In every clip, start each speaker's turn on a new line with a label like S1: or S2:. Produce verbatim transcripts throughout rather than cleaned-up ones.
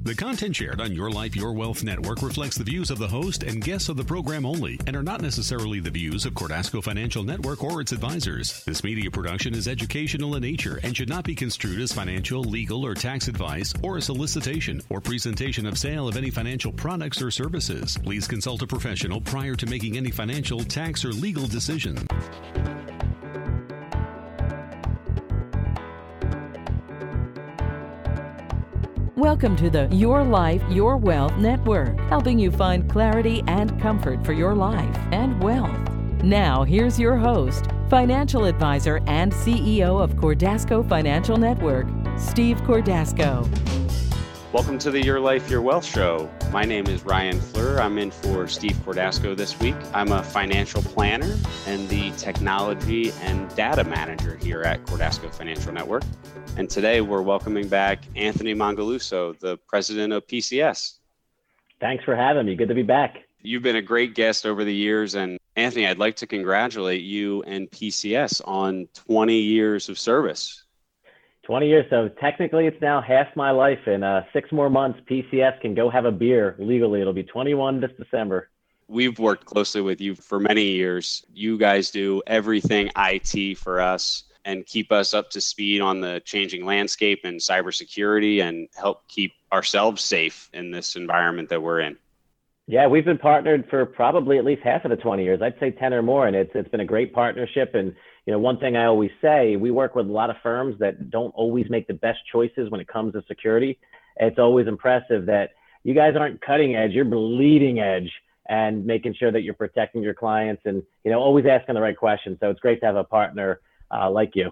S1: The content shared on Your Life, Your Wealth Network reflects the views of the host and guests of the program only and are not necessarily the views of Cordasco Financial Network or its advisors. This media production is educational in nature and should not be construed as financial, legal, or tax advice or a solicitation or presentation of sale of any financial products or services. Please consult a professional prior to making any financial, tax, or legal decision.
S2: Welcome to the Your Life, Your Wealth Network, helping you find clarity and comfort for your life and wealth. Now, here's your host, financial advisor and C E O of Cordasco Financial Network, Steve Cordasco.
S3: Welcome to the Your Life, Your Wealth show. My name is Ryan Fleur. I'm in for Steve Cordasco this week. I'm a financial planner and the technology and data manager here at Cordasco Financial Network. And today we're welcoming back Anthony Mongaluso, the president of P C S.
S4: Thanks for having me. Good to be back.
S3: You've been a great guest over the years. And Anthony, I'd like to congratulate you and P C S on twenty years of service.
S4: twenty years. So technically it's now half my life. In uh, six more months, P C S can go have a beer legally. It'll be twenty-one this December.
S3: We've worked closely with you for many years. You guys do everything I T for us and keep us up to speed on the changing landscape and cybersecurity and help keep ourselves safe in this environment that we're in.
S4: Yeah, we've been partnered for probably at least half of the twenty years. I'd say ten or more. And it's it's been a great partnership. And, you know, one thing I always say, we work with a lot of firms that don't always make the best choices when it comes to security. It's always impressive that you guys aren't cutting edge, you're bleeding edge and making sure that you're protecting your clients and, you know, always asking the right questions. So it's great to have a partner Uh, like you.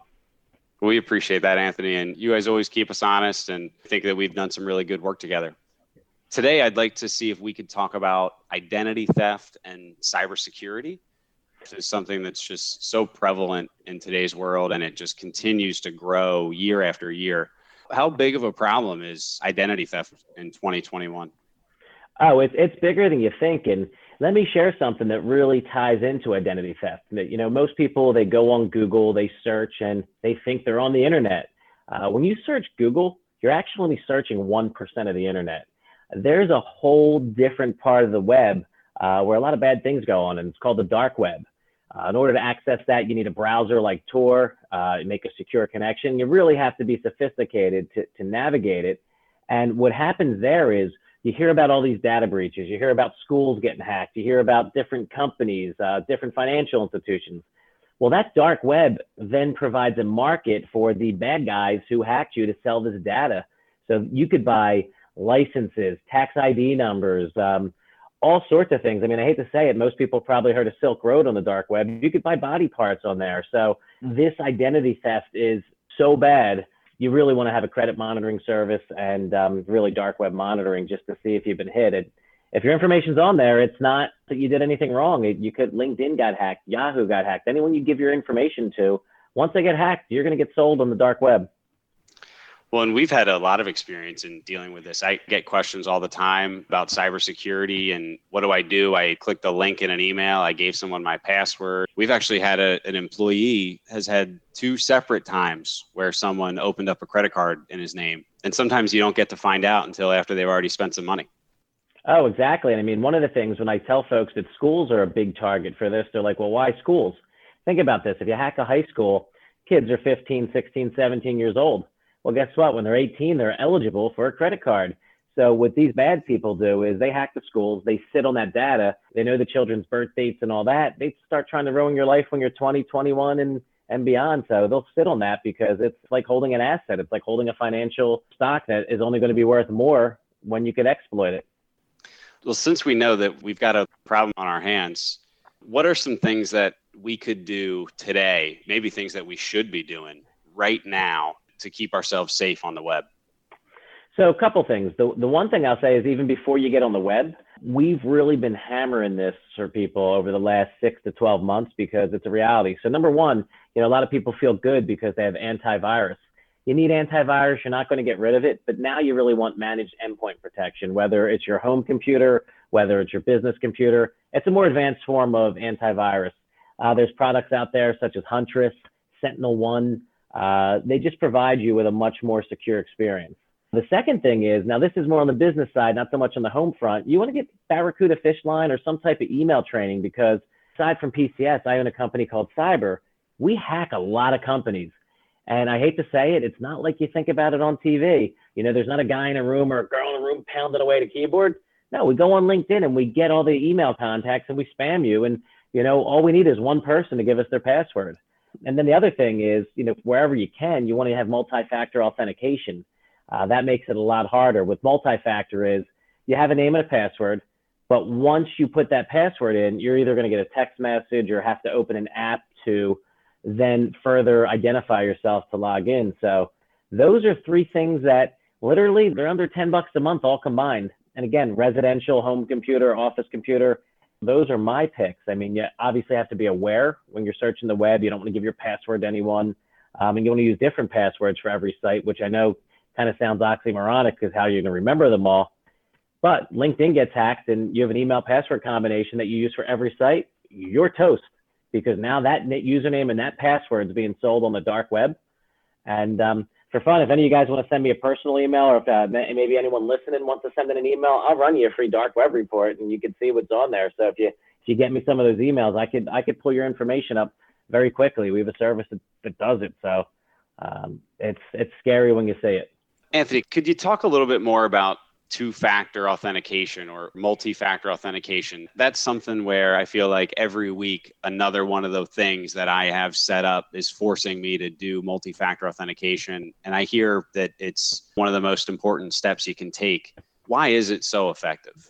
S3: We appreciate that, Anthony. And you guys always keep us honest and think that we've done some really good work together. Today, I'd like to see if we could talk about identity theft and cybersecurity, which is something that's just so prevalent in today's world, and it just continues to grow year after year. How big of a problem is identity theft in twenty twenty-one?
S4: Oh, it's, it's bigger than you think. And let me share something that really ties into identity theft. That, you know, most people, they go on Google, they search, and they think they're on the internet. Uh, when you search Google, you're actually only searching one percent of the internet. There's a whole different part of the web uh, where a lot of bad things go on, and it's called the dark web. Uh, in order to access that, you need a browser like Tor, uh, make a secure connection. You really have to be sophisticated to, to navigate it. And what happens there is, you hear about all these data breaches. You hear about schools getting hacked. You hear about different companies, uh, different financial institutions. Well, that dark web then provides a market for the bad guys who hacked you to sell this data. So you could buy licenses, tax I D numbers, um, all sorts of things. I mean, I hate to say it, most people probably heard of Silk Road on the dark web. You could buy body parts on there. So this identity theft is so bad. You really want to have a credit monitoring service and um, really dark web monitoring just to see if you've been hit. It, if your information's on there, it's not that you did anything wrong. It, you could, LinkedIn got hacked, Yahoo got hacked. Anyone you give your information to, once they get hacked, you're going to get sold on the dark web.
S3: Well, and we've had a lot of experience in dealing with this. I get questions all the time about cybersecurity and what do I do? I clicked a link in an email. I gave someone my password. We've actually had a, an employee has had two separate times where someone opened up a credit card in his name. And sometimes you don't get to find out until after they've already spent some money.
S4: Oh, exactly. And I mean, one of the things when I tell folks that schools are a big target for this, they're like, well, why schools? Think about this. If you hack a high school, kids are fifteen, sixteen, seventeen years old. Well, guess what? When they're eighteen, they're eligible for a credit card. So what these bad people do is they hack the schools, they sit on that data, they know the children's birth dates and all that. They start trying to ruin your life when you're twenty, twenty-one and, and beyond. So they'll sit on that because it's like holding an asset. It's like holding a financial stock that is only going to be worth more when you could exploit it.
S3: Well, since we know that we've got a problem on our hands, what are some things that we could do today, maybe things that we should be doing right now to keep ourselves safe on the web?
S4: So a couple things. The, the one thing I'll say is even before you get on the web, we've really been hammering this for people over the last six to twelve months because it's a reality. So number one, you know, a lot of people feel good because they have antivirus. You need antivirus, you're not going to get rid of it, but now you really want managed endpoint protection, whether it's your home computer, whether it's your business computer. It's a more advanced form of antivirus. Uh, there's products out there such as Huntress, Sentinel One. Uh, they just provide you with a much more secure experience. The second thing is, now this is more on the business side, not so much on the home front. You want to get Barracuda Fish Line or some type of email training, because aside from P C S, I own a company called Cyber. We hack a lot of companies. And I hate to say it, it's not like you think about it on T V. You know, there's not a guy in a room or a girl in a room pounding away at a keyboard. No, we go on LinkedIn and we get all the email contacts and we spam you. And, you know, all we need is one person to give us their password. And then the other thing is, you know, wherever you can, you want to have multi-factor authentication. Uh, that makes it a lot harder. With multi-factor is you have a name and a password, but once you put that password in, you're either going to get a text message or have to open an app to then further identify yourself to log in. So those are three things that literally they're under ten bucks a month all combined. And again, residential, home computer, office computer, those are my picks. I mean, you obviously have to be aware when you're searching the web. You don't want to give your password to anyone. Um, and you want to use different passwords for every site, which I know kind of sounds oxymoronic because how you're going to remember them all. But LinkedIn gets hacked and you have an email password combination that you use for every site, you're toast, because now that username and that password is being sold on the dark web. And um, for fun, if any of you guys want to send me a personal email, or if uh, maybe anyone listening wants to send in an email, I'll run you a free dark web report and you can see what's on there. So if you if you get me some of those emails, I could I could pull your information up very quickly. We have a service that, that does it. So um, it's it's scary when you see it.
S3: Anthony, could you talk a little bit more about two-factor authentication or multi-factor authentication? That's something where I feel like every week, another one of the things that I have set up is forcing me to do multi-factor authentication. And I hear that it's one of the most important steps you can take. Why is it so effective?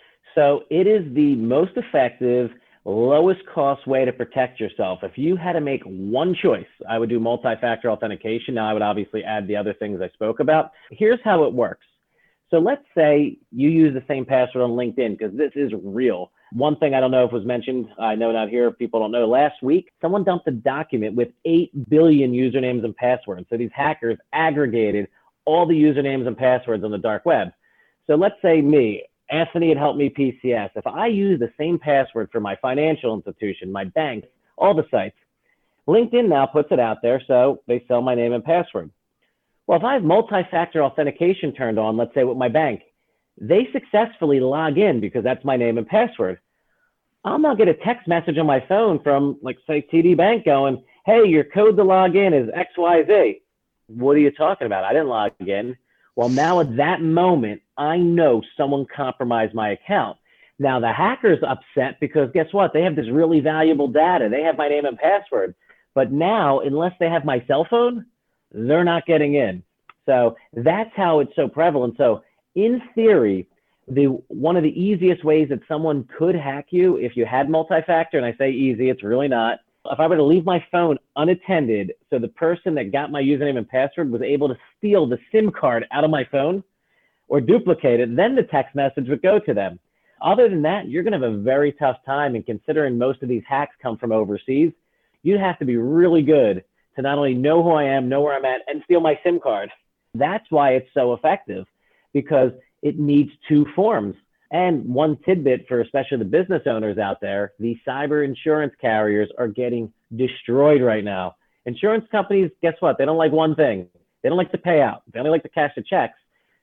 S4: So it is the most effective, lowest cost way to protect yourself. If you had to make one choice, I would do multi-factor authentication. Now I would obviously add the other things I spoke about. Here's how it works. So let's say you use the same password on LinkedIn, because this is real. One thing I don't know if was mentioned, I know not here, people don't know, last week, someone dumped a document with eight billion usernames and passwords. So these hackers aggregated all the usernames and passwords on the dark web. So let's say me, Anthony had helped me P C S. If I use the same password for my financial institution, my bank, all the sites, LinkedIn now puts it out there, so they sell my name and password. Well, if I have multi-factor authentication turned on, let's say with my bank, they successfully log in because that's my name and password. I'll now get a text message on my phone from, like, say, T D Bank going, hey, your code to log in is X Y Z. What are you talking about? I didn't log in. Well, now at that moment, I know someone compromised my account. Now, the hacker's upset because guess what? They have this really valuable data. They have my name and password. But now, unless they have my cell phone, they're not getting in. So that's how it's so prevalent. So in theory, the one of the easiest ways that someone could hack you if you had multi-factor, and I say easy, it's really not. If I were to leave my phone unattended, so the person that got my username and password was able to steal the SIM card out of my phone or duplicate it, then the text message would go to them. Other than that, you're going to have a very tough time. And considering most of these hacks come from overseas, you'd have to be really good to not only know who I am, know where I'm at, and steal my SIM card. That's why it's so effective, because it needs two forms. And one tidbit for especially the business owners out there, the cyber insurance carriers are getting destroyed right now. Insurance companies, guess what? They don't like one thing. They don't like to pay out. They only like to cash the checks.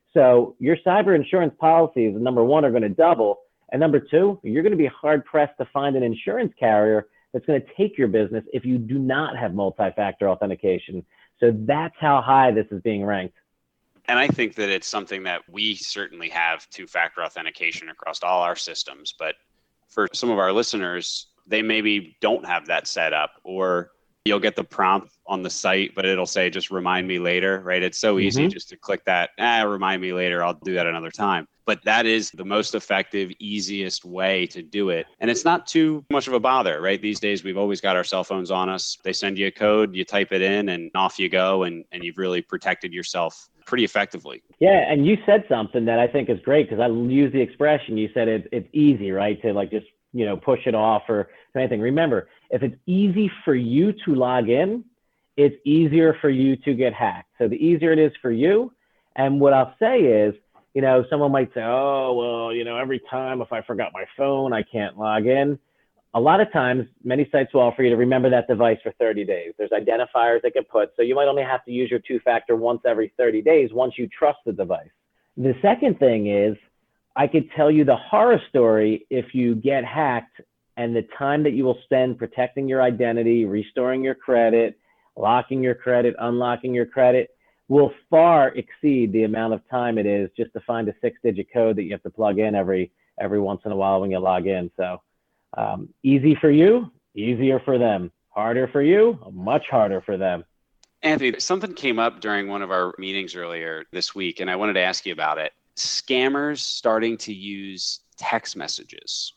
S4: So your cyber insurance policies, number one, are going to double. And number two, you're going to be hard pressed to find an insurance carrier that's going to take your business if you do not have multi-factor authentication. So that's how high this is being ranked.
S3: And I think that it's something that we certainly have two-factor authentication across all our systems. But for some of our listeners, they maybe don't have that set up, or you'll get the prompt on the site, but it'll say, just remind me later, right? It's so easy mm-hmm. just to click that, ah, remind me later, I'll do that another time. But that is the most effective, easiest way to do it. And it's not too much of a bother, right? These days, we've always got our cell phones on us. They send you a code, you type it in, and off you go, and, and you've really protected yourself pretty effectively.
S4: Yeah, and you said something that I think is great, because I use the expression, you said it, it's easy, right? To like just, you know, push it off or anything. Remember, if it's easy for you to log in, it's easier for you to get hacked. So the easier it is for you. And what I'll say is, you know, someone might say, oh, well, you know, every time if I forgot my phone, I can't log in. a lot of times, many sites will offer you to remember that device for thirty days. There's identifiers they can put, so you might only have to use your two-factor once every thirty days once you trust the device. The second thing is, I could tell you the horror story if you get hacked, and the time that you will spend protecting your identity, restoring your credit, locking your credit, unlocking your credit, will far exceed the amount of time it is just to find a six-digit code that you have to plug in every every once in a while when you log in. So um, easy for you, easier for them. Harder for you, much harder for them.
S3: Anthony, something came up during one of our meetings earlier this week, and I wanted to ask you about it. Scammers starting to use text messages.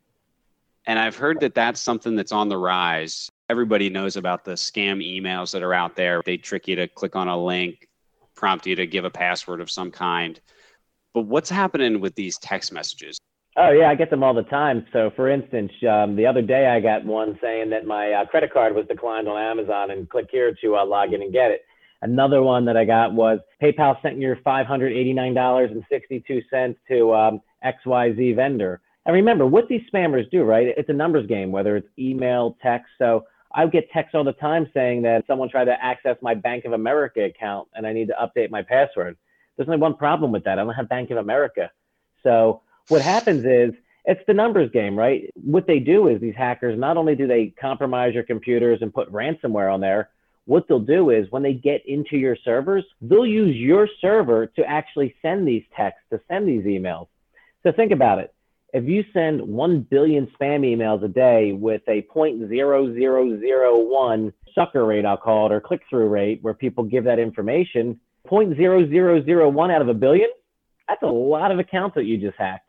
S3: And I've heard that that's something that's on the rise. Everybody knows about the scam emails that are out there. They trick you to click on a link, prompt you to give a password of some kind. But what's happening with these text messages?
S4: Oh, yeah, I get them all the time. So, for instance, um, the other day I got one saying that my uh, credit card was declined on Amazon and click here to uh, log in and get it. Another one that I got was PayPal sent your five hundred eighty-nine dollars and sixty-two cents to um, X Y Z vendor. And remember, what these spammers do, right? It's a numbers game, whether it's email, text. So I get texts all the time saying that someone tried to access my Bank of America account and I need to update my password. There's only one problem with that. I don't have Bank of America. So what happens is it's the numbers game, right? What they do is these hackers, not only do they compromise your computers and put ransomware on there, what they'll do is when they get into your servers, they'll use your server to actually send these texts, to send these emails. So think about it. If you send one billion spam emails a day with a zero point zero zero zero one sucker rate, I'll call it, or click-through rate, where people give that information, zero point zero zero zero one out of a billion, that's a lot of accounts that you just hacked.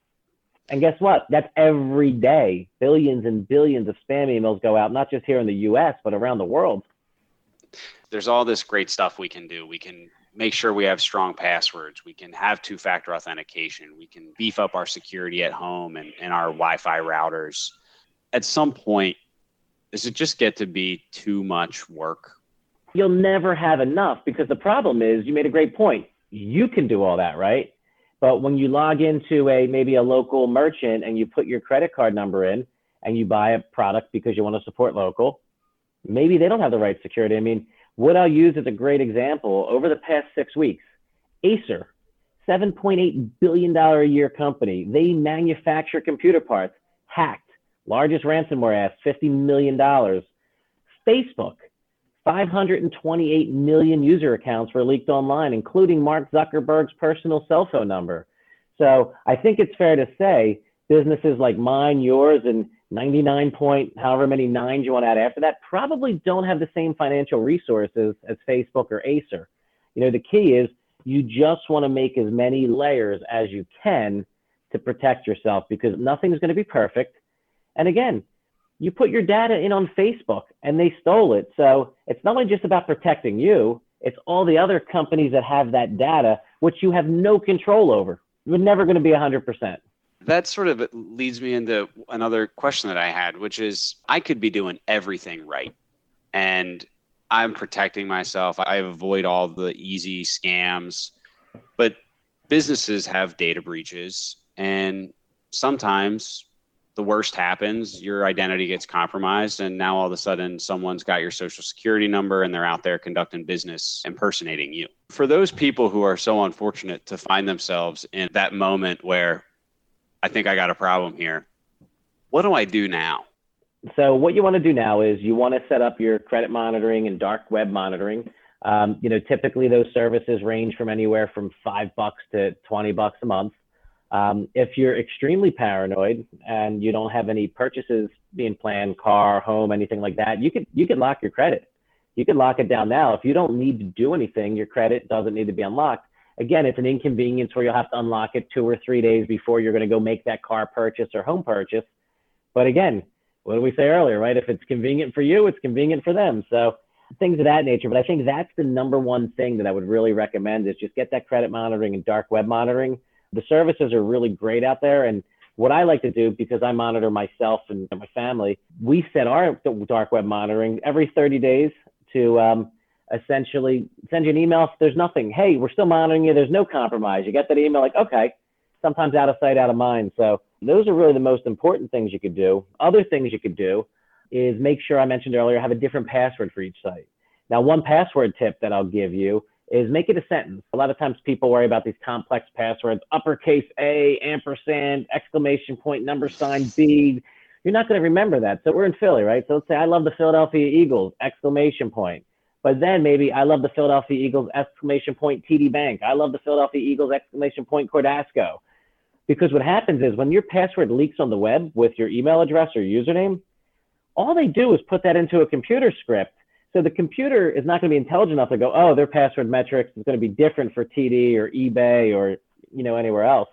S4: And guess what? That's every day. Billions and billions of spam emails go out, not just here in the U S, but around the world.
S3: There's all this great stuff we can do. We can make sure we have strong passwords. We can have two-factor authentication. We can beef up our security at home and, and our Wi-Fi routers. At some point, does it just get to be too much work?
S4: You'll never have enough, because the problem is, you made a great point. You can do all that, right? But when you log into a maybe a local merchant and you put your credit card number in and you buy a product because you want to support local, maybe they don't have the right security. I mean, what I'll use as a great example, over the past six weeks, Acer, seven point eight billion dollars a year company. They manufacture computer parts, hacked. Largest ransomware ask, fifty million dollars. Facebook, five hundred twenty-eight million user accounts were leaked online, including Mark Zuckerberg's personal cell phone number. So I think it's fair to say businesses like mine, yours, and ninety-nine point however many nines you want to add after that probably don't have the same financial resources as Facebook or Acer. You know, the key is you just want to make as many layers as you can to protect yourself, because nothing's going to be perfect. And again, you put your data in on Facebook and they stole it. So it's not only just about protecting you, it's all the other companies that have that data, which you have no control over. You're never going to be one hundred percent.
S3: That sort of leads me into another question that I had, which is I could be doing everything right, and I'm protecting myself. I avoid all the easy scams, but businesses have data breaches, and sometimes the worst happens. Your identity gets compromised, and now all of a sudden someone's got your social security number and they're out there conducting business impersonating you. For those people who are so unfortunate to find themselves in that moment where I think I got a problem here, what do I do now?
S4: So what you want to do now is you want to set up your credit monitoring and dark web monitoring. Um, you know, typically those services range from anywhere from five bucks to twenty bucks a month. Um, if you're extremely paranoid and you don't have any purchases being planned, car, home, anything like that, you could you could lock your credit. You could lock it down now. If you don't need to do anything, your credit doesn't need to be unlocked. Again, it's an inconvenience where you'll have to unlock it two or three days before you're going to go make that car purchase or home purchase. But again, what did we say earlier, right? If it's convenient for you, it's convenient for them. So things of that nature. But I think that's the number one thing that I would really recommend is just get that credit monitoring and dark web monitoring. The services are really great out there. And what I like to do, because I monitor myself and my family, we set our dark web monitoring every thirty days to um, essentially send you an email if there's nothing. Hey, we're still monitoring you. There's no compromise. You get that email like, okay, sometimes out of sight, out of mind. So those are really the most important things you could do. Other things you could do is make sure, I mentioned earlier, have a different password for each site. Now, one password tip that I'll give you is make it a sentence. A lot of times people worry about these complex passwords, uppercase A, ampersand, exclamation point, number sign, B. You're not going to remember that. So we're in Philly, right? So let's say I love the Philadelphia Eagles, exclamation point. But then maybe I love the Philadelphia Eagles, exclamation point, T D Bank. I love the Philadelphia Eagles, exclamation point, Cordasco. Because what happens is when your password leaks on the web with your email address or username, all they do is put that into a computer script. So the computer is not going to be intelligent enough to go, oh, their password metrics is going to be different for T D or eBay or, you know, anywhere else.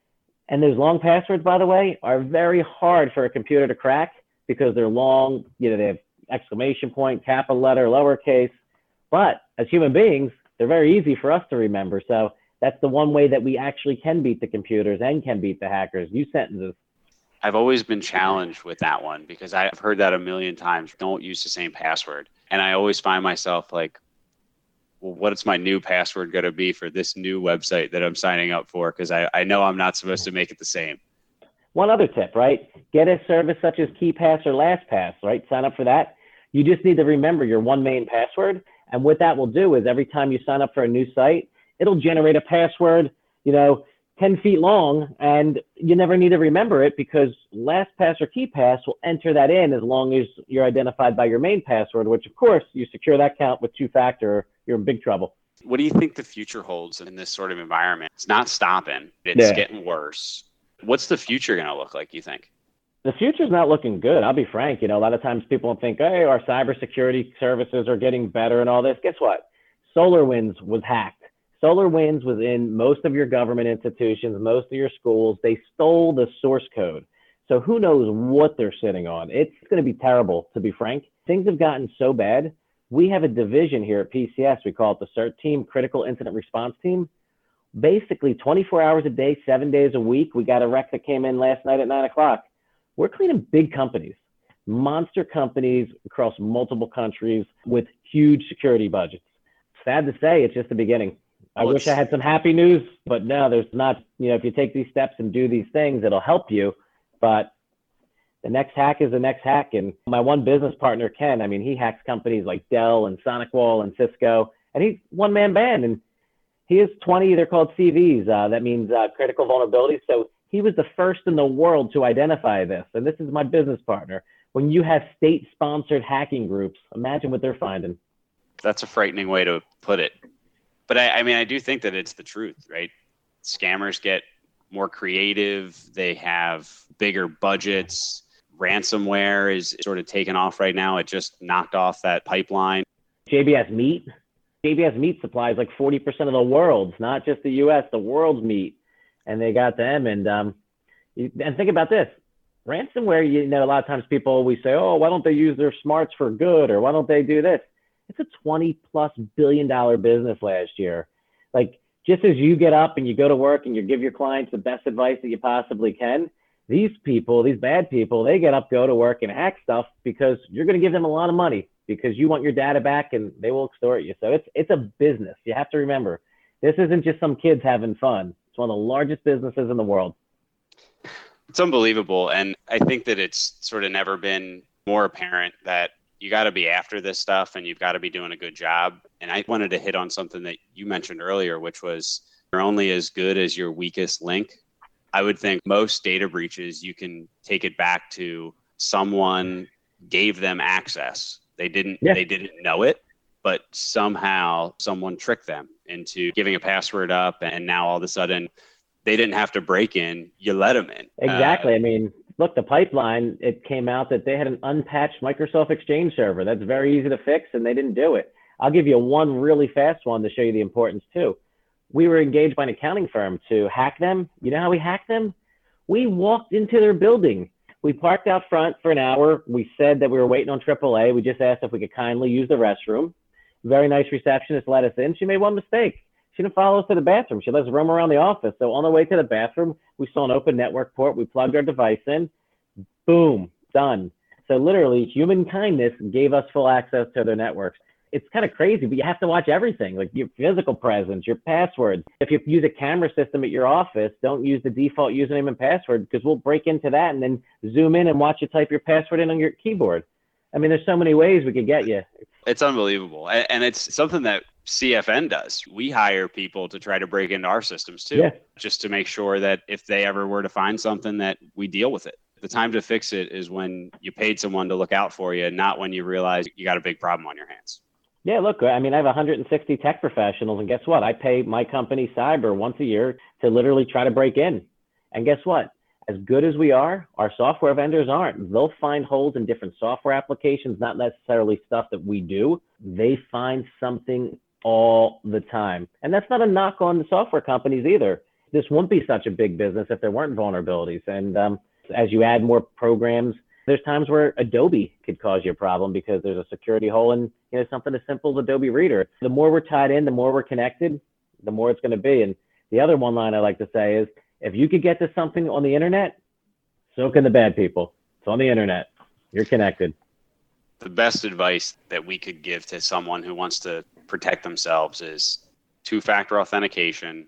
S4: And those long passwords, by the way, are very hard for a computer to crack because they're long, you know, they have exclamation point, capital letter, lowercase. But as human beings, they're very easy for us to remember. So that's the one way that we actually can beat the computers and can beat the hackers. Use sentences.
S3: I've always been challenged with that one because I've heard that a million times. Don't use the same password. And I always find myself like, well, what's my new password going to be for this new website that I'm signing up for? Because I, I know I'm not supposed to make it the same.
S4: One other tip, right? Get a service such as KeePass or LastPass, right? Sign up for that. You just need to remember your one main password. And what that will do is every time you sign up for a new site, it'll generate a password, you know, ten feet long, and you never need to remember it because LastPass or KeePass will enter that in as long as you're identified by your main password, which of course you secure that account with two-factor, you're in big trouble.
S3: What do you think the future holds in this sort of environment? It's not stopping. It's
S4: yeah.
S3: getting worse. What's the future going to look like, you think?
S4: The future's not looking good. I'll be frank. You know, a lot of times people think, hey, our cybersecurity services are getting better and all this. Guess what? SolarWinds was hacked. SolarWinds was in most of your government institutions, most of your schools. They stole the source code. So who knows what they're sitting on? It's going to be terrible, to be frank. Things have gotten so bad. We have a division here at P C S. We call it the CERT team, Critical Incident Response Team. Basically, twenty-four hours a day, seven days a week. We got a wreck that came in last night at nine o'clock. We're cleaning big companies, monster companies across multiple countries with huge security budgets. Sad to say, it's just the beginning. I well, wish I had some happy news, but no, there's not. You know, if you take these steps and do these things, it'll help you. But the next hack is the next hack. And my one business partner, Ken, I mean, he hacks companies like Dell and SonicWall and Cisco, and he's one man band. And he has twenty, they're called C Vs. Uh, that means uh, critical vulnerabilities. So he was the first in the world to identify this. And this is my business partner. When you have state-sponsored hacking groups, imagine what they're finding.
S3: That's a frightening way to put it. But I, I mean, I do think that it's the truth, right? Scammers get more creative. They have bigger budgets. Ransomware is sort of taken off right now. It just knocked off that pipeline.
S4: J B S Meat. J B S Meat supplies like forty percent of the world's, not just the U S, the world's meat. And they got them. And um, and think about this. Ransomware, you know, a lot of times people always say, oh, why don't they use their smarts for good? Or why don't they do this? It's a twenty plus billion dollar business last year. Like, just as you get up and you go to work and you give your clients the best advice that you possibly can, these people, these bad people, they get up, go to work and hack stuff because you're going to give them a lot of money because you want your data back and they will extort you. So it's it's a business. You have to remember, this isn't just some kids having fun. It's one of the largest businesses in the world.
S3: It's unbelievable. And I think that it's sort of never been more apparent that you got to be after this stuff and you've got to be doing a good job. And I wanted to hit on something that you mentioned earlier, which was you're only as good as your weakest link. I would think most data breaches, you can take it back to someone gave them access. They didn't, yeah. they didn't know it, but somehow someone tricked them into giving a password up. And now all of a sudden they didn't have to break in. You let them in.
S4: Exactly.
S3: Uh,
S4: I mean, look, the pipeline, it came out that they had an unpatched Microsoft Exchange server. That's very easy to fix, and they didn't do it. I'll give you one really fast one to show you the importance, too. We were engaged by an accounting firm to hack them. You know how we hacked them? We walked into their building. We parked out front for an hour. We said that we were waiting on triple A. We just asked if we could kindly use the restroom. Very nice receptionist let us in. She made one mistake. She didn't follow us to the bathroom. She let us roam around the office. So on the way to the bathroom, we saw an open network port. We plugged our device in. Boom, done. So literally, human kindness gave us full access to their networks. It's kind of crazy, but you have to watch everything, like your physical presence, your passwords. If you use a camera system at your office, don't use the default username and password, because we'll break into that and then zoom in and watch you type your password in on your keyboard. I mean, there's so many ways we could get you.
S3: It's unbelievable. And it's something that C F N does. We hire people to try to break into our systems too, yeah. just to make sure that if they ever were to find something, that we deal with it. The time to fix it is when you paid someone to look out for you, not when you realize you got a big problem on your hands.
S4: Yeah, look, I mean, I have one hundred sixty tech professionals, and guess what? I pay my company cyber once a year to literally try to break in. And guess what? As good as we are, our software vendors aren't. They'll find holes in different software applications, not necessarily stuff that we do. They find something all the time. And that's not a knock on the software companies either. This wouldn't be such a big business if there weren't vulnerabilities. And um, as you add more programs, there's times where Adobe could cause you a problem because there's a security hole in, you know, something as simple as Adobe Reader. The more we're tied in, the more we're connected, the more it's going to be. And the other one line I like to say is, if you could get to something on the internet, so can the bad people. It's on the internet. You're connected.
S3: The best advice that we could give to someone who wants to protect themselves is two-factor authentication,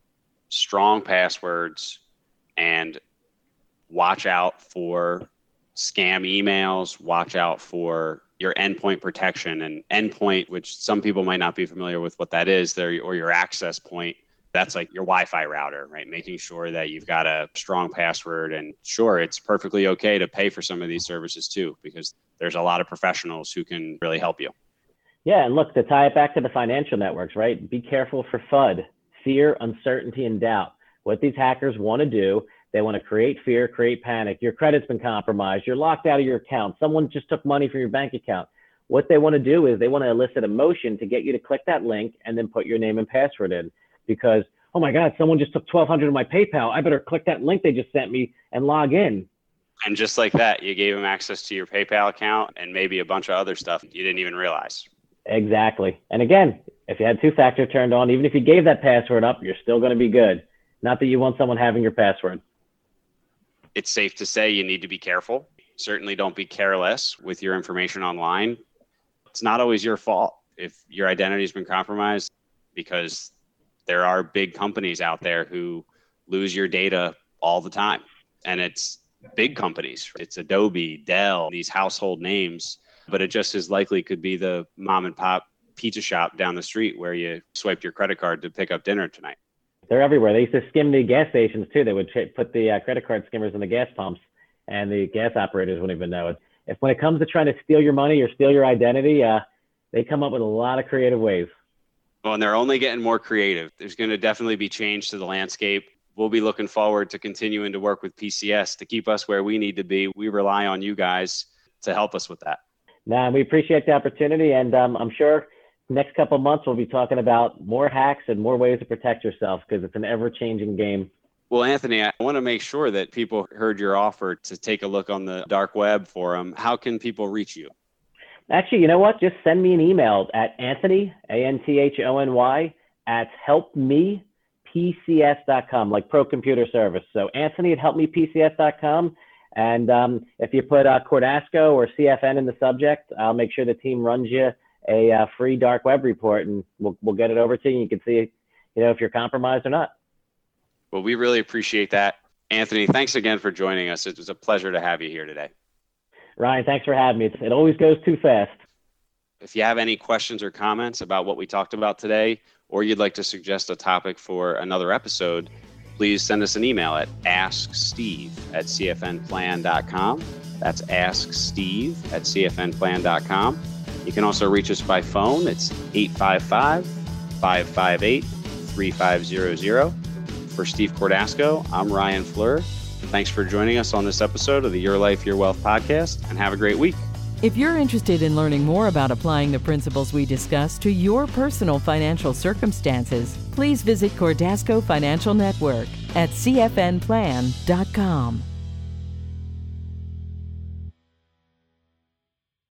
S3: strong passwords, and watch out for scam emails, watch out for your endpoint protection. And endpoint, which some people might not be familiar with what that is, there, or your access point. That's like your Wi-Fi router, right? Making sure that you've got a strong password. And sure, it's perfectly okay to pay for some of these services too, because there's a lot of professionals who can really help you.
S4: Yeah, and look, to tie it back to the financial networks, right? Be careful for F U D, fear, uncertainty, and doubt. What these hackers want to do, they want to create fear, create panic. Your credit's been compromised. You're locked out of your account. Someone just took money from your bank account. What they want to do is they want to elicit emotion to get you to click that link and then put your name and password in. Because, oh my God, someone just took twelve hundred dollars of my PayPal. I better click that link they just sent me and log in.
S3: And just like that, you gave them access to your PayPal account and maybe a bunch of other stuff you didn't even realize.
S4: Exactly. And again, if you had two-factor turned on, even if you gave that password up, you're still going to be good. Not that you want someone having your password.
S3: It's safe to say you need to be careful. Certainly don't be careless with your information online. It's not always your fault if your identity has been compromised, because there are big companies out there who lose your data all the time. And it's big companies. It's Adobe, Dell, these household names, but it just as likely could be the mom and pop pizza shop down the street where you swiped your credit card to pick up dinner tonight.
S4: They're everywhere. They used to skim the gas stations too. They would put the uh, credit card skimmers in the gas pumps, and the gas operators wouldn't even know it. If when it comes to trying to steal your money or steal your identity, uh, they come up with a lot of creative ways.
S3: Well, and they're only getting more creative. There's going to definitely be change to the landscape. We'll be looking forward to continuing to work with P C S to keep us where we need to be. We rely on you guys to help us with that.
S4: Nah, we appreciate the opportunity, and um, I'm sure next couple of months we'll be talking about more hacks and more ways to protect yourself, because it's an ever-changing game.
S3: Well, Anthony, I want to make sure that people heard your offer to take a look on the dark web for them. How can people reach you?
S4: Actually, you know what? Just send me an email at Anthony, A N T H O N Y, at help me P C S dot com, like Pro Computer Service. So Anthony at help me P C S dot com. And um, if you put uh, Cordasco or C F N in the subject, I'll make sure the team runs you a uh, free dark web report, and we'll, we'll get it over to you. You can see, you know, if you're compromised or not.
S3: Well, we really appreciate that. Anthony, thanks again for joining us. It was a pleasure to have you here today.
S4: Ryan, thanks for having me. It always goes too fast.
S3: If you have any questions or comments about what we talked about today, or you'd like to suggest a topic for another episode, please send us an email at ask steve at c f n plan dot com. That's ask steve at c f n plan dot com. You can also reach us by phone. It's eight five five, five five eight, three five zero zero. For Steve Cordasco, I'm Ryan Fleur. Thanks for joining us on this episode of the Your Life, Your Wealth podcast, and have a great week.
S2: If you're interested in learning more about applying the principles we discussed to your personal financial circumstances, please visit Cordasco Financial Network at c f n plan dot com.